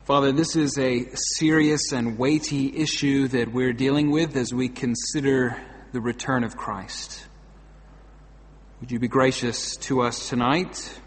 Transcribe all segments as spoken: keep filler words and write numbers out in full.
Father, this is a serious and weighty issue that we're dealing with as we consider the return of Christ. Would you be gracious to us tonight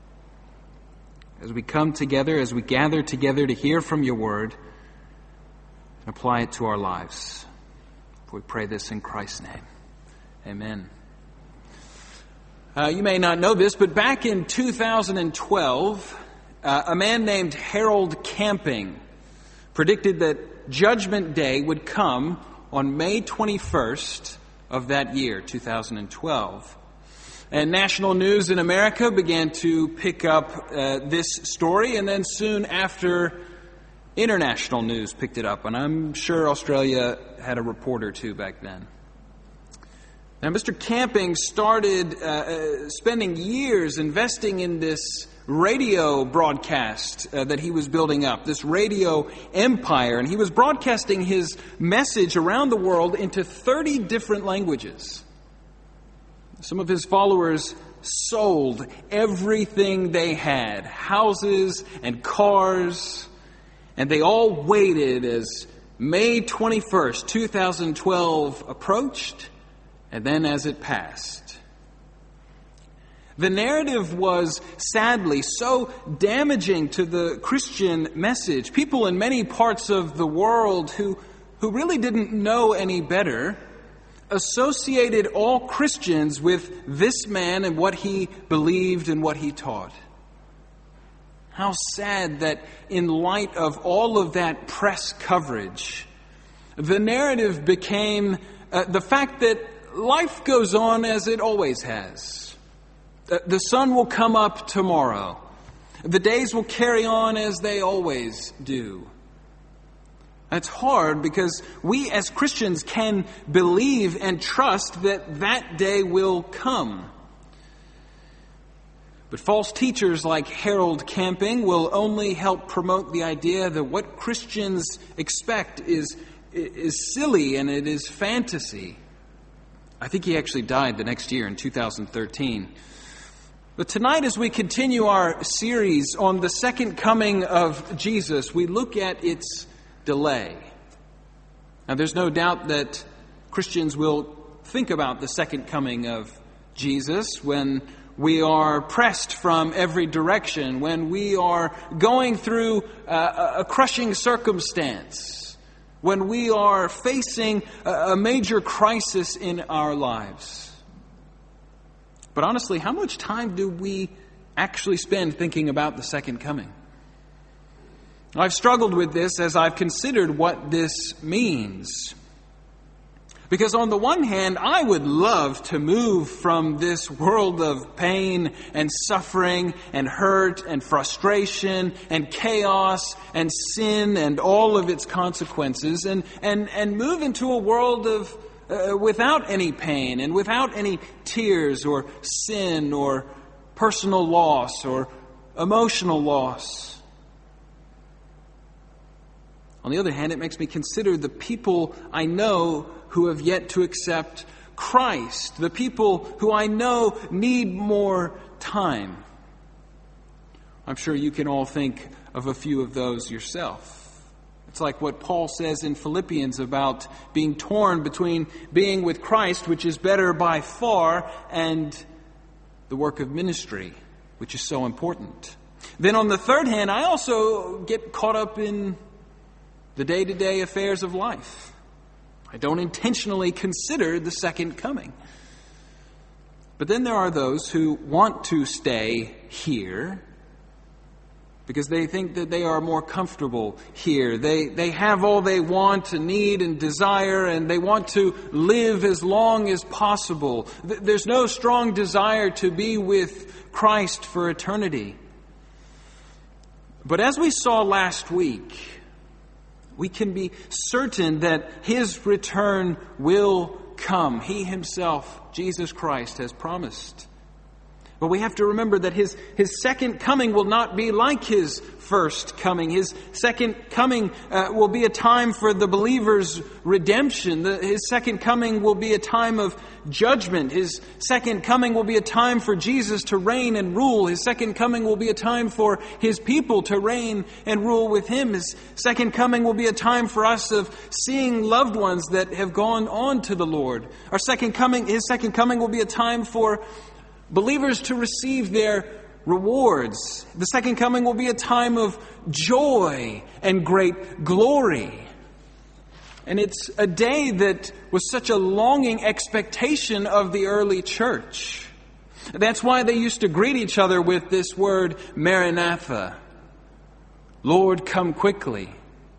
as we come together, as we gather together to hear from your word and apply it to our lives? We pray this in Christ's name. Amen. Uh, you may not know this, but back in two thousand twelve, uh, a man named Harold Camping predicted that Judgment Day would come on May twenty-first of that year, two thousand twelve. And national news in America began to pick up uh, this story, and then soon after, international news picked it up. And I'm sure Australia had a report or two back then. Now, Mister Camping started uh, uh, spending years investing in this radio broadcast uh, that he was building up, this radio empire. And he was broadcasting his message around the world into thirty different languages. Some of his followers sold everything they had, houses and cars, and they all waited as May twenty-first, two thousand twelve approached, and then as it passed. The narrative was sadly so damaging to the Christian message. People in many parts of the world who, who really didn't know any better associated all Christians with this man and what he believed and what he taught. How sad that in light of all of that press coverage, the narrative became uh, the fact that life goes on as it always has. Uh, the sun will come up tomorrow. The days will carry on as they always do. That's hard because we as Christians can believe and trust that that day will come. But false teachers like Harold Camping will only help promote the idea that what Christians expect is, is silly and it is fantasy. I think he actually died the next year in two thousand thirteen. But tonight, as we continue our series on the second coming of Jesus, we look at its delay. Now, there's no doubt that Christians will think about the second coming of Jesus when we are pressed from every direction, when we are going through a, a crushing circumstance, when we are facing a, a major crisis in our lives. But honestly, how much time do we actually spend thinking about the second coming? I've struggled with this as I've considered what this means. Because on the one hand, I would love to move from this world of pain and suffering and hurt and frustration and chaos and sin and all of its consequences and, and, and move into a world of uh, without any pain and without any tears or sin or personal loss or emotional loss. On the other hand, it makes me consider the people I know who have yet to accept Christ, the people who I know need more time. I'm sure you can all think of a few of those yourself. It's like what Paul says in Philippians about being torn between being with Christ, which is better by far, and the work of ministry, which is so important. Then on the third hand, I also get caught up in the day-to-day affairs of life. I don't intentionally consider the second coming. But then there are those who want to stay here because they think that they are more comfortable here. They they have all they want and need and desire, and they want to live as long as possible. There's no strong desire to be with Christ for eternity. But as we saw last week, we can be certain that His return will come. He Himself, Jesus Christ, has promised. But we have to remember that his, his second coming will not be like his first coming. His second coming uh, will be a time for the believer's redemption. The, his second coming will be a time of judgment. His second coming will be a time for Jesus to reign and rule. His second coming will be a time for his people to reign and rule with him. His second coming will be a time for us of seeing loved ones that have gone on to the Lord. Our second coming, his second coming will be a time for believers to receive their rewards. The second coming will be a time of joy and great glory. And it's a day that was such a longing expectation of the early church. That's why they used to greet each other with this word, Maranatha. Lord, come quickly.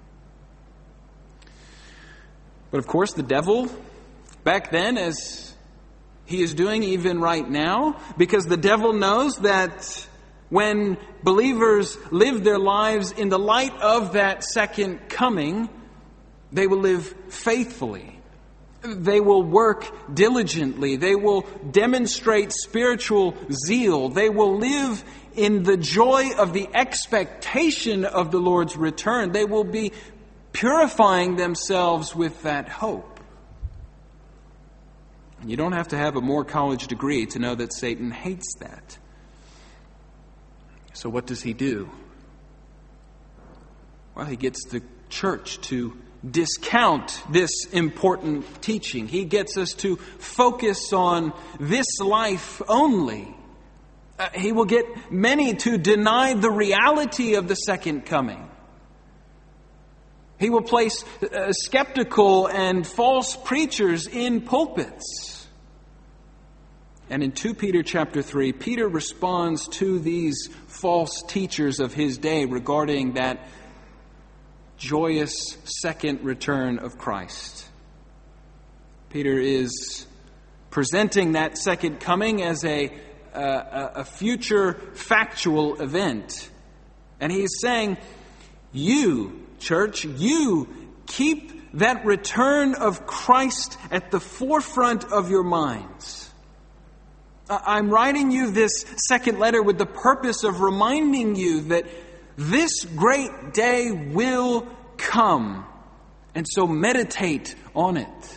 But of course, the devil, back then, as he is doing even right now, because the devil knows that when believers live their lives in the light of that second coming, they will live faithfully. They will work diligently. They will demonstrate spiritual zeal. They will live in the joy of the expectation of the Lord's return. They will be purifying themselves with that hope. You don't have to have a Moore College degree to know that Satan hates that. So what does he do? Well, he gets the church to discount this important teaching. He gets us to focus on this life only. Uh, he will get many to deny the reality of the second coming. He will place uh, skeptical and false preachers in pulpits. And in Second Peter chapter three, Peter responds to these false teachers of his day regarding that joyous second return of Christ. Peter is presenting that second coming as a, a, a future factual event. And he's saying, you, church, you keep that return of Christ at the forefront of your minds. I'm writing you this second letter with the purpose of reminding you that this great day will come. And so meditate on it.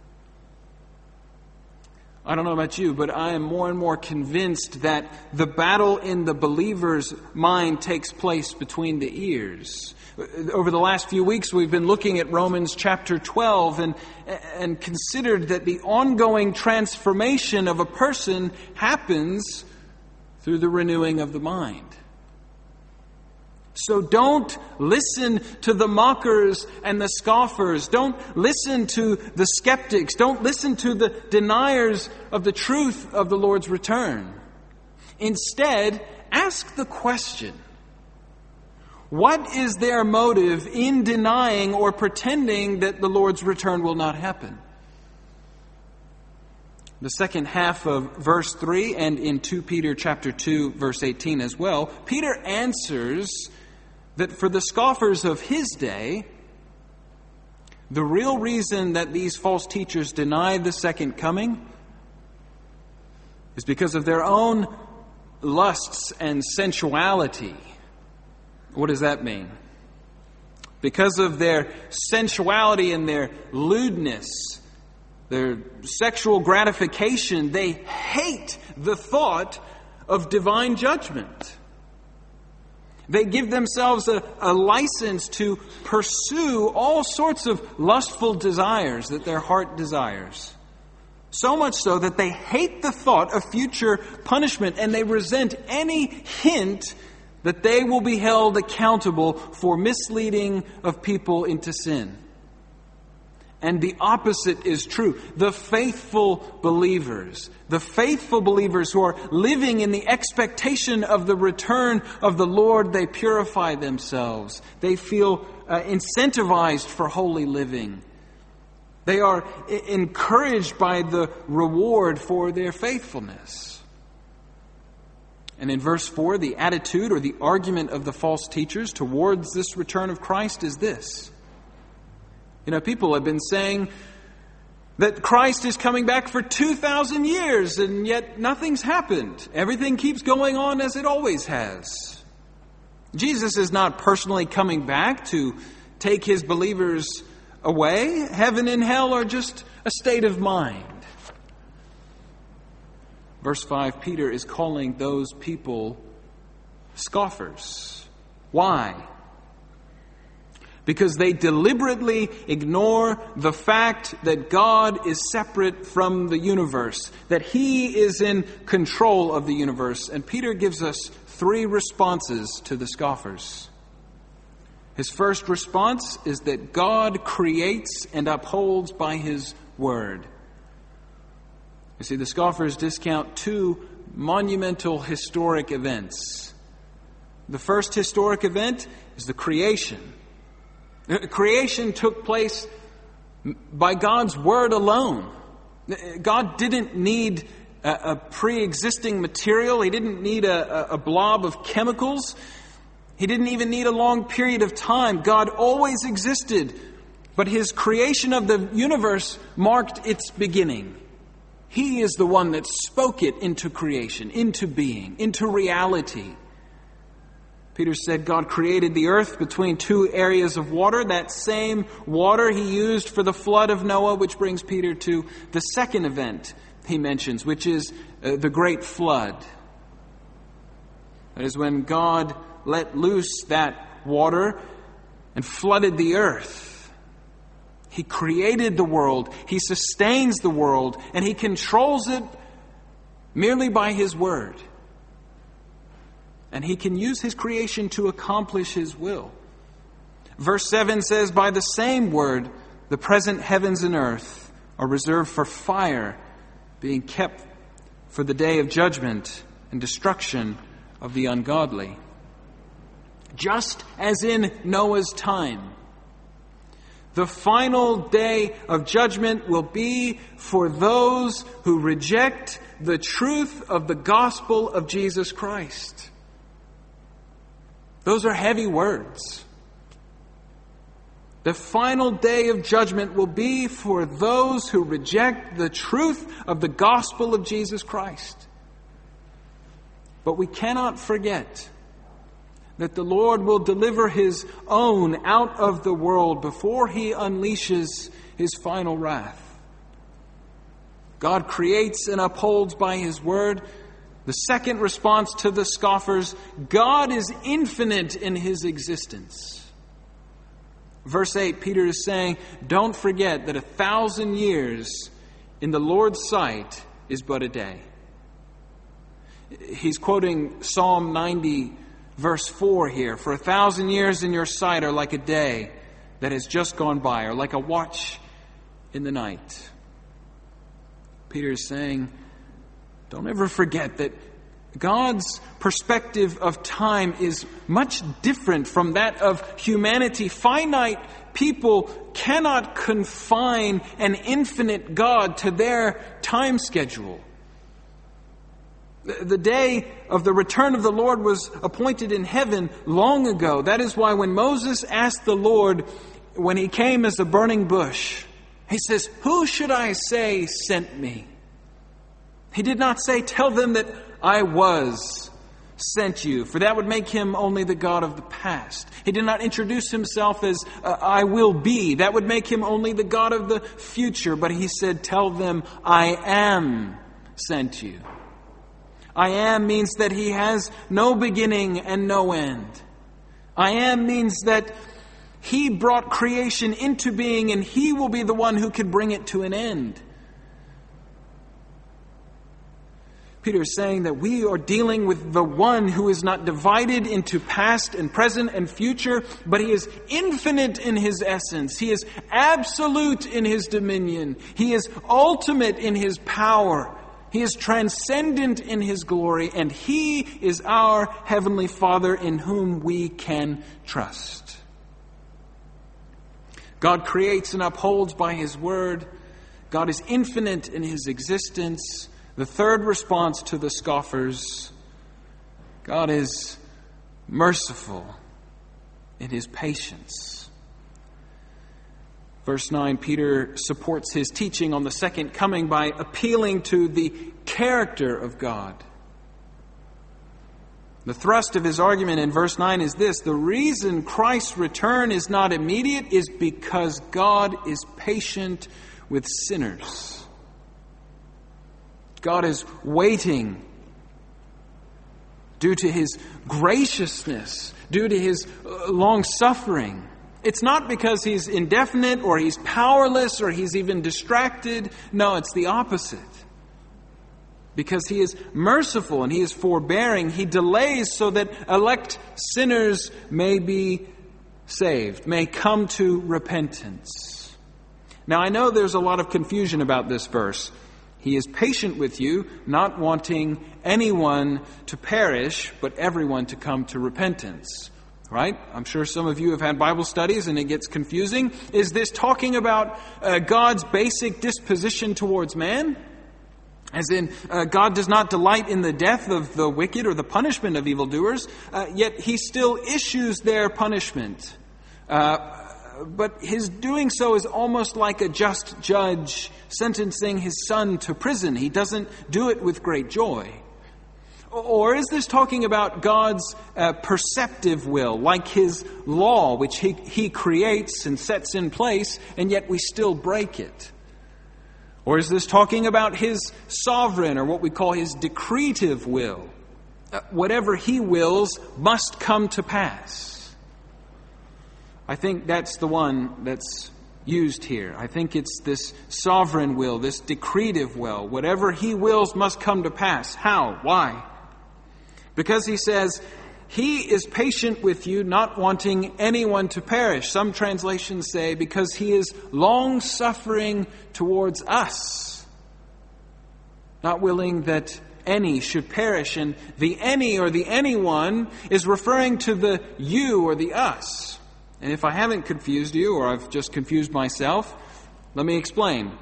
I don't know about you, but I am more and more convinced that the battle in the believer's mind takes place between the ears. Over the last few weeks, we've been looking at Romans chapter twelve and, and considered that the ongoing transformation of a person happens through the renewing of the mind. So don't listen to the mockers and the scoffers. Don't listen to the skeptics. Don't listen to the deniers of the truth of the Lord's return. Instead, ask the question, what is their motive in denying or pretending that the Lord's return will not happen? The second half of verse three and in Second Peter chapter two, verse eighteen as well, Peter answers that for the scoffers of his day, the real reason that these false teachers deny the second coming is because of their own lusts and sensuality. What does that mean? Because of their sensuality and their lewdness, their sexual gratification, they hate the thought of divine judgment. They give themselves a, a license to pursue all sorts of lustful desires that their heart desires. So much so that they hate the thought of future punishment and they resent any hint that they will be held accountable for misleading of people into sin. And the opposite is true. The faithful believers, the faithful believers who are living in the expectation of the return of the Lord, they purify themselves. They feel uh, incentivized for holy living. They are I- encouraged by the reward for their faithfulness. And in verse four, the attitude or the argument of the false teachers towards this return of Christ is this. You know, people have been saying that Christ is coming back for two thousand years and yet nothing's happened. Everything keeps going on as it always has. Jesus is not personally coming back to take his believers away. Heaven and hell are just a state of mind. Verse five, Peter is calling those people scoffers. Why? Because they deliberately ignore the fact that God is separate from the universe, that he is in control of the universe. And Peter gives us three responses to the scoffers. His first response is that God creates and upholds by his word. You see, the scoffers discount two monumental historic events. The first historic event is the creation. Creation took place by God's word alone. God didn't need a, a pre-existing material. He didn't need a, a blob of chemicals. He didn't even need a long period of time. God always existed, but his creation of the universe marked its beginning. He is the one that spoke it into creation, into being, into reality. Peter said God created the earth between two areas of water. That same water he used for the flood of Noah, which brings Peter to the second event he mentions, which is uh, the great flood. That is when God let loose that water and flooded the earth. He created the world, he sustains the world, and he controls it merely by his word. And he can use his creation to accomplish his will. Verse seven says, by the same word, the present heavens and earth are reserved for fire, being kept for the day of judgment and destruction of the ungodly. Just as in Noah's time, the final day of judgment will be for those who reject the truth of the gospel of Jesus Christ. Those are heavy words. The final day of judgment will be for those who reject the truth of the gospel of Jesus Christ. But we cannot forget that the Lord will deliver his own out of the world before he unleashes his final wrath. God creates and upholds by his word. The second response to the scoffers, God is infinite in his existence. Verse eight, Peter is saying, don't forget that a thousand years in the Lord's sight is but a day. He's quoting Psalm ninety, verse four here. For a thousand years in your sight are like a day that has just gone by, or like a watch in the night. Peter is saying, don't ever forget that God's perspective of time is much different from that of humanity. Finite people cannot confine an infinite God to their time schedule. The day of the return of the Lord was appointed in heaven long ago. That is why when Moses asked the Lord, when he came as a burning bush, he says, who should I say sent me? He did not say, tell them that I was sent you, for that would make him only the God of the past. He did not introduce himself as uh, I will be. That would make him only the God of the future. But he said, tell them I am sent you. I am means that he has no beginning and no end. I am means that he brought creation into being and he will be the one who can bring it to an end. Peter is saying that we are dealing with the one who is not divided into past and present and future, but he is infinite in his essence. He is absolute in his dominion. He is ultimate in his power. He is transcendent in his glory, and he is our Heavenly Father in whom we can trust. God creates and upholds by his word. God is infinite in his existence. The third response to the scoffers, God is merciful in his patience. Verse nine, Peter supports his teaching on the second coming by appealing to the character of God. The thrust of his argument in verse nine is this: the reason Christ's return is not immediate is because God is patient with sinners. God is waiting due to his graciousness, due to his long-suffering. It's not because he's indefinite or he's powerless or he's even distracted. No, it's the opposite. Because he is merciful and he is forbearing, he delays so that elect sinners may be saved, may come to repentance. Now, I know there's a lot of confusion about this verse. He is patient with you, not wanting anyone to perish, but everyone to come to repentance. Right? I'm sure some of you have had Bible studies and it gets confusing. Is this talking about uh, God's basic disposition towards man? As in, uh, God does not delight in the death of the wicked or the punishment of evildoers, uh, yet he still issues their punishment. Uh, but his doing so is almost like a just judge sentencing his son to prison. He doesn't do it with great joy. Or is this talking about God's uh, perceptive will, like his law, which he, he creates and sets in place, and yet we still break it? Or is this talking about his sovereign, or what we call his decretive will? Uh, whatever he wills must come to pass. I think that's the one that's used here. I think it's this sovereign will, this decretive will. Whatever he wills must come to pass. How? Why? Because he says, he is patient with you, not wanting anyone to perish. Some translations say, because he is long-suffering towards us, not willing that any should perish. And the any or the anyone is referring to the you or the us. And if I haven't confused you, or I've just confused myself, let me explain.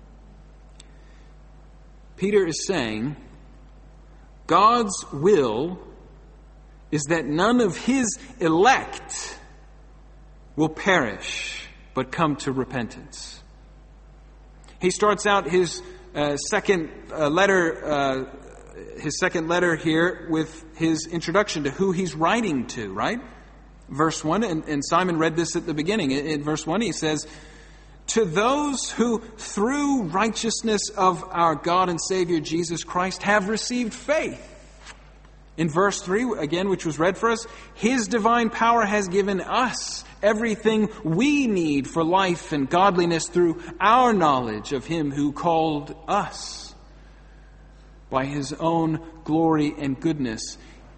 Peter is saying, God's will is that none of his elect will perish, but come to repentance. He starts out his uh, second uh, letter, uh, his second letter here with his introduction to who he's writing to, right? Verse one, and, and Simon read this at the beginning. In, in verse one, he says, to those who through righteousness of our God and Savior Jesus Christ have received faith. In verse three, again, which was read for us, his divine power has given us everything we need for life and godliness through our knowledge of him who called us by his own glory and goodness.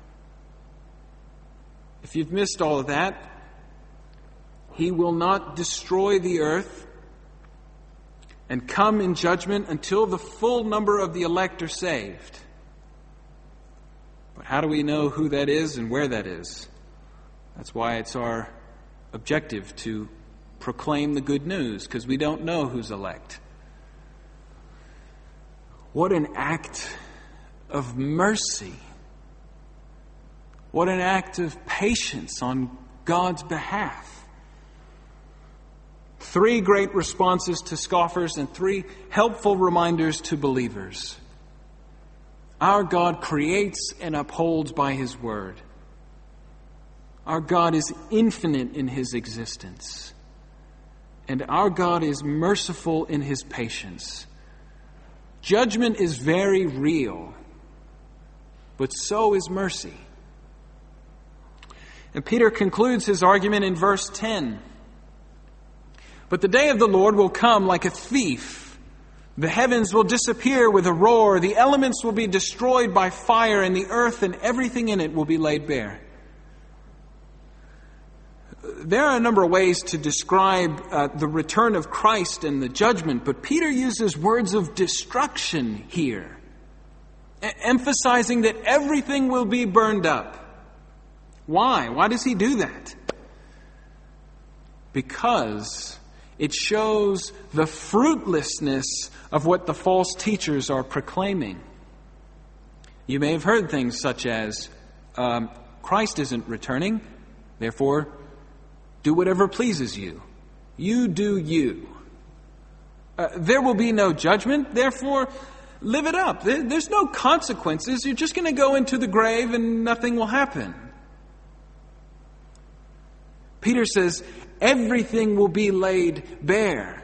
If you've missed all of that, he will not destroy the earth and come in judgment until the full number of the elect are saved. But how do we know who that is and where that is? That's why it's our objective to proclaim the good news, because we don't know who's elect. What an act of mercy. What an act of patience on God's behalf. Three great responses to scoffers and three helpful reminders to believers. Our God creates and upholds by his word. Our God is infinite in his existence. And our God is merciful in his patience. Judgment is very real, but so is mercy. And Peter concludes his argument in verse ten. But the day of the Lord will come like a thief. The heavens will disappear with a roar. The elements will be destroyed by fire, and the earth and everything in it will be laid bare. There are a number of ways to describe uh, the return of Christ and the judgment, but Peter uses words of destruction here, e- emphasizing that everything will be burned up. Why? Why does he do that? Because it shows the fruitlessness of what the false teachers are proclaiming. You may have heard things such as, um, Christ isn't returning, therefore do whatever pleases you. You do you. Uh, there will be no judgment, therefore live it up. There, there's no consequences. You're just going to go into the grave and nothing will happen. Peter says, everything will be laid bare.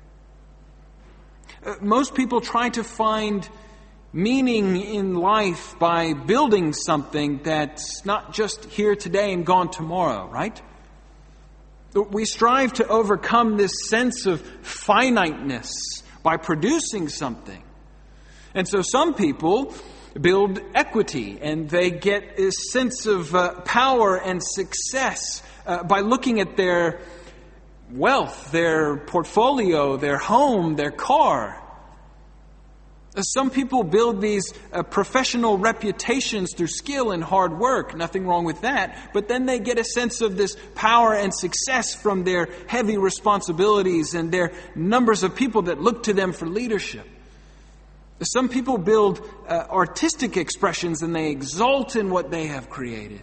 Uh, most people try to find meaning in life by building something that's not just here today and gone tomorrow, right? We strive to overcome this sense of finiteness by producing something. And so some people build equity and they get a sense of uh, power and success uh, by looking at their wealth, their portfolio, their home, their car. Some people build these uh, professional reputations through skill and hard work. Nothing wrong with that. But then they get a sense of this power and success from their heavy responsibilities and their numbers of people that look to them for leadership. Some people build uh, artistic expressions and they exalt in what they have created.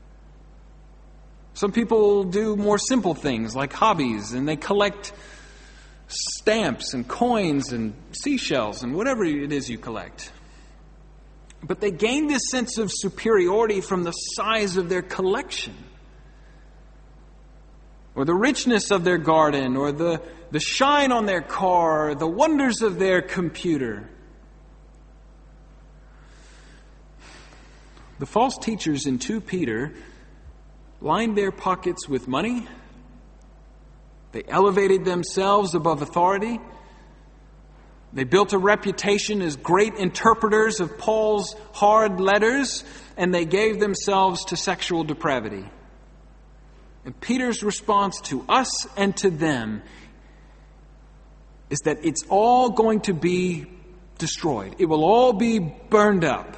Some people do more simple things like hobbies and they collect stamps and coins and seashells and whatever it is you collect. But they gain this sense of superiority from the size of their collection, or the richness of their garden, or the, the shine on their car, or the wonders of their computer. The false teachers in Second Peter lined their pockets with money. They elevated themselves above authority. They built a reputation as great interpreters of Paul's hard letters, and they gave themselves to sexual depravity. And Peter's response to us and to them is that it's all going to be destroyed. It will all be burned up.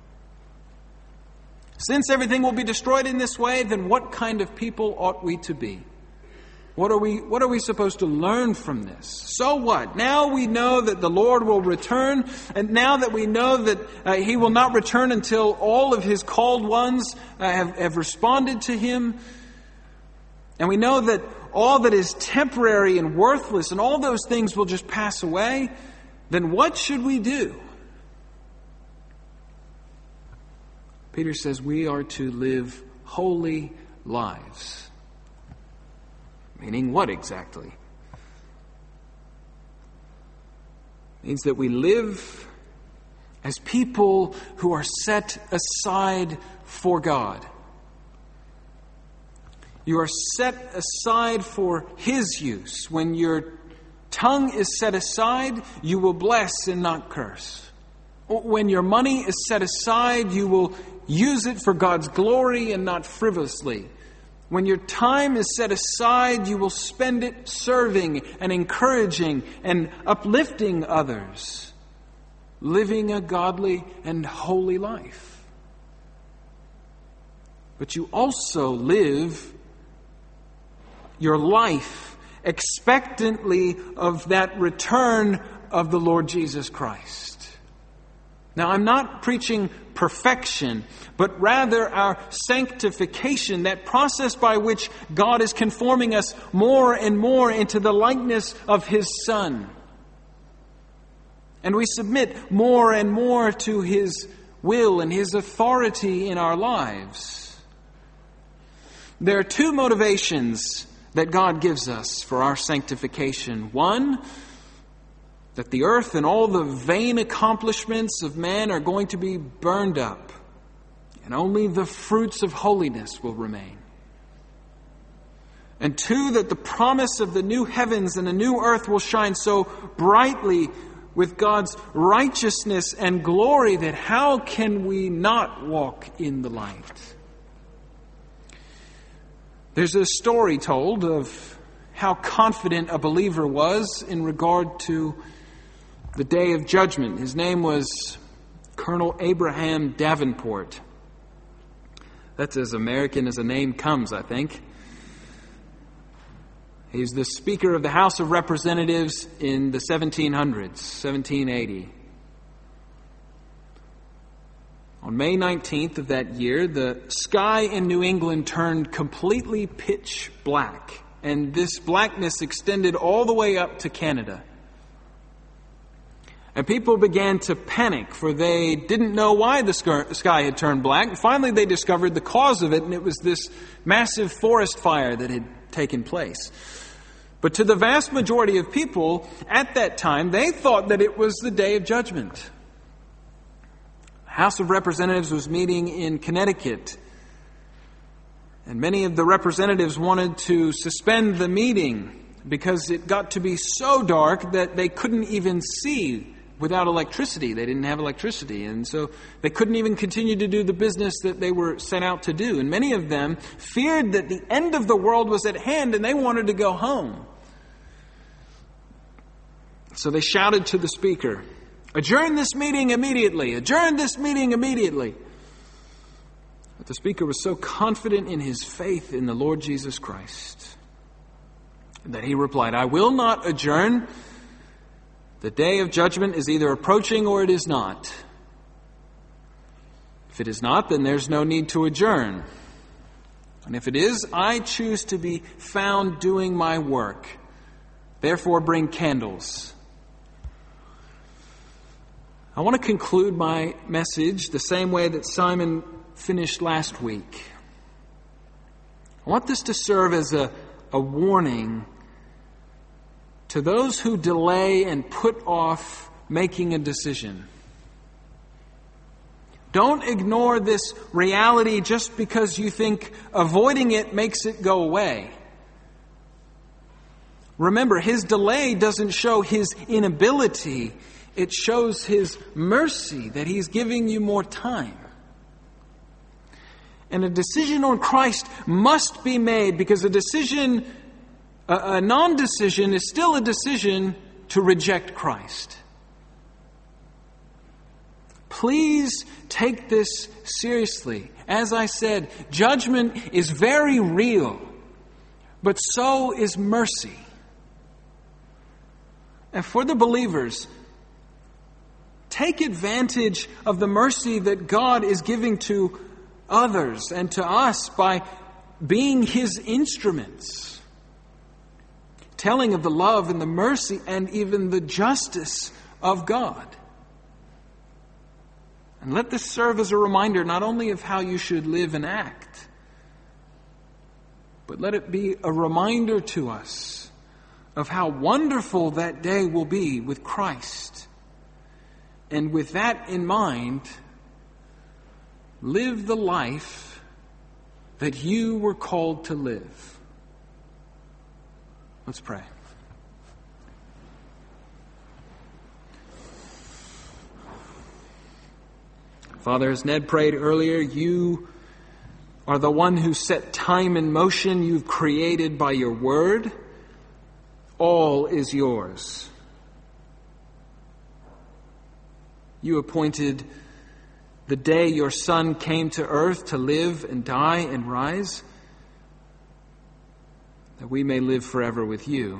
Since everything will be destroyed in this way, then what kind of people ought we to be? What are we, what are we supposed to learn from this? So what? Now we know that the Lord will return, and now that we know that uh, He will not return until all of His called ones uh, have, have responded to Him, and we know that all that is temporary and worthless and all those things will just pass away, then what should we do? Peter says we are to live holy lives. Meaning what exactly? It means that we live as people who are set aside for God. You are set aside for His use. When your tongue is set aside, you will bless and not curse. When your money is set aside, you will use it for God's glory and not frivolously. When your time is set aside, you will spend it serving and encouraging and uplifting others, living a godly and holy life. But you also live your life expectantly of that return of the Lord Jesus Christ. Now, I'm not preaching perfection, but rather our sanctification, that process by which God is conforming us more and more into the likeness of His Son. And we submit more and more to His will and His authority in our lives. There are two motivations that God gives us for our sanctification. One, that the earth and all the vain accomplishments of man are going to be burned up, and only the fruits of holiness will remain. And two, that the promise of the new heavens and the new earth will shine so brightly with God's righteousness and glory that how can we not walk in the light? There's a story told of how confident a believer was in regard to the day of judgment. His name was Colonel Abraham Davenport. That's as American as a name comes, I think. He's the Speaker of the House of Representatives in the seventeen hundreds, seventeen eighty. On May nineteenth of that year, the sky in New England turned completely pitch black and this blackness extended all the way up to Canada. And people began to panic, for they didn't know why the sky had turned black. And finally, they discovered the cause of it, and it was this massive forest fire that had taken place. But to the vast majority of people at that time, they thought that it was the Day of Judgment. The House of Representatives was meeting in Connecticut, and many of the representatives wanted to suspend the meeting because it got to be so dark that they couldn't even see without electricity. They didn't have electricity, and so they couldn't even continue to do the business that they were sent out to do. And many of them feared that the end of the world was at hand, and they wanted to go home. So they shouted to the speaker, "Adjourn this meeting immediately! Adjourn this meeting immediately!" But the speaker was so confident in his faith in the Lord Jesus Christ that he replied, "I will not adjourn. The day of judgment is either approaching or it is not. If it is not, then there's no need to adjourn. And if it is, I choose to be found doing my work. Therefore, bring candles." I want to conclude my message the same way that Simon finished last week. I want this to serve as a, a warning to those who delay and put off making a decision. Don't ignore this reality just because you think avoiding it makes it go away. Remember, his delay doesn't show his inability. It shows his mercy that he's giving you more time. And a decision on Christ must be made, because a decision A, a non-decision is still a decision to reject Christ. Please take this seriously. As I said, judgment is very real, but so is mercy. And for the believers, take advantage of the mercy that God is giving to others and to us by being His instruments, telling of the love and the mercy and even the justice of God. And let this serve as a reminder not only of how you should live and act, but let it be a reminder to us of how wonderful that day will be with Christ. And with that in mind, live the life that you were called to live. Let's pray. Father, as Ned prayed earlier, you are the one who set time in motion. You've created by your word. All is yours. You appointed the day your Son came to earth to live and die and rise, that we may live forever with you.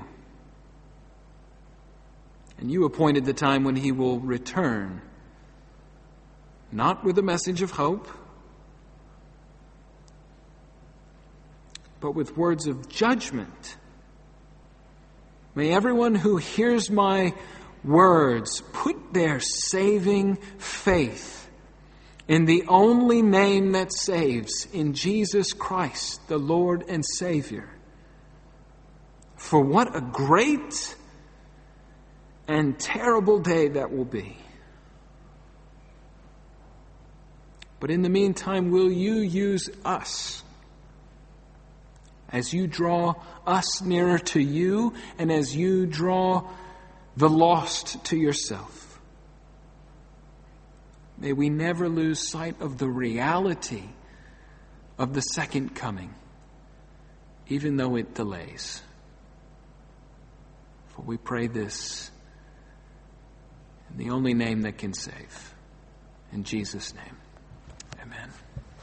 And you appointed the time when he will return, not with a message of hope, but with words of judgment. May everyone who hears my words put their saving faith in the only name that saves, in Jesus Christ, the Lord and Savior. For what a great and terrible day that will be. But in the meantime, will you use us as you draw us nearer to you and as you draw the lost to yourself? May we never lose sight of the reality of the second coming, even though it delays. For we pray this in the only name that can save. In Jesus' name, amen.